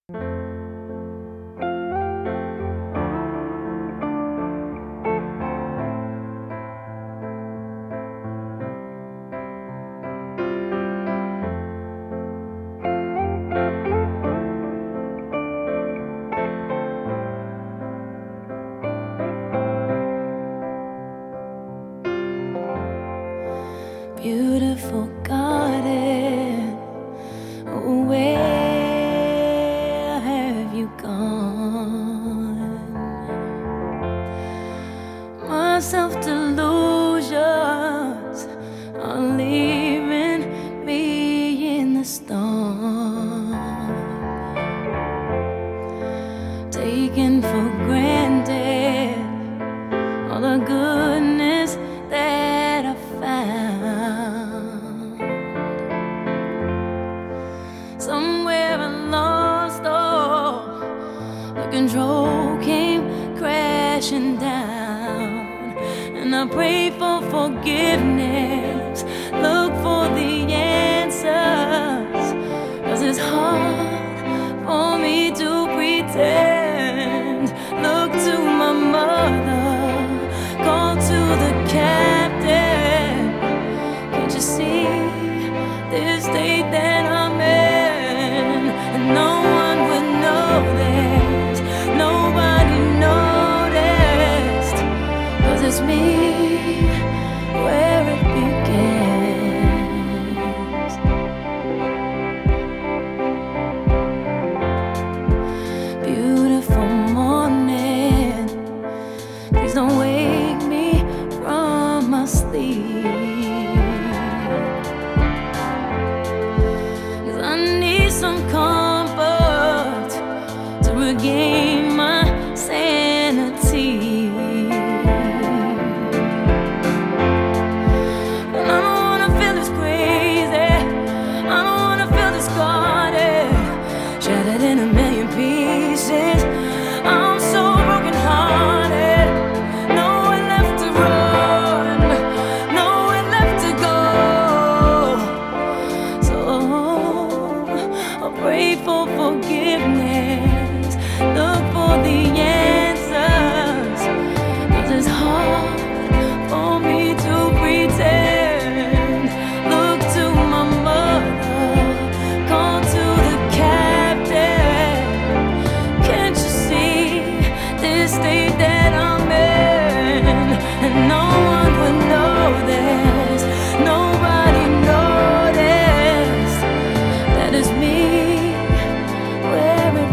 Beautiful garden, where have you gone? My self-delusions are leaving me in the storm, taken for granted all the goodness that I found. Somewhere I lost all the control, came crashing down, and I pray for forgiveness, look for the answers, 'cause it's hard for me to pretend. Look to my mother, call to the captain. Can't you see this state that I'm in? And no one would know this, nobody noticed, 'cause it's me where it begins. Beautiful morning, please don't wake me from my sleep, 'cause I need some comfort to regain my sanity. And I don't wanna feel this crazy, I don't wanna feel discarded, shattered in a million pieces. I'm so brokenhearted, nowhere left to run, nowhere left to go. So I'll pray for forgiveness, look for the answers, 'cause it's hard for me to pretend. Look to my mother, call to the captain. Can't you see this state that I'm in? And no one would know this, nobody noticed, that is me where it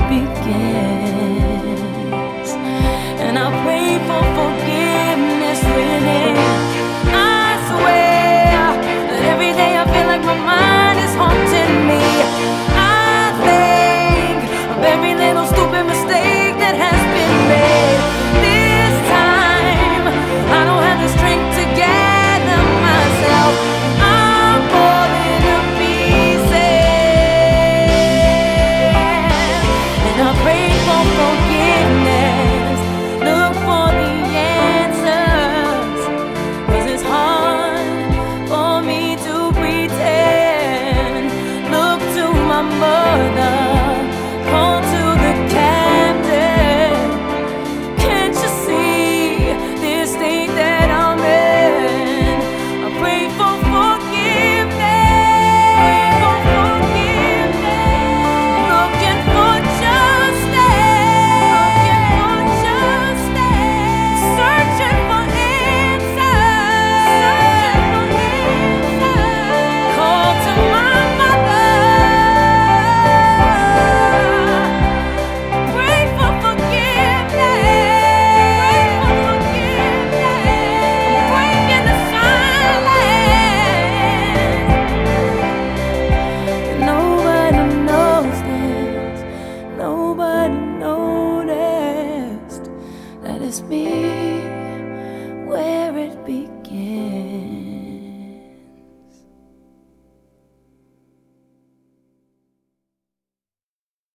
begins. And I pray for forgiveness really. I swear that every day I feel like my mind is haunting me. I think of every little stupid mistake that has been made. This time I don't have the strength to gather myself, I'm falling to pieces. And I pray for forgiveness, look for the answers, 'cause it's hard for me to pretend. Look to my mother, call to the captain. Can't you see this state that I'm in? I pray for forgiveness, looking for justice, searching for answers, call to my mother, pray for forgiveness, I'm breaking the silence. Nobody knows this, nobody noticed, that it's me where it begins.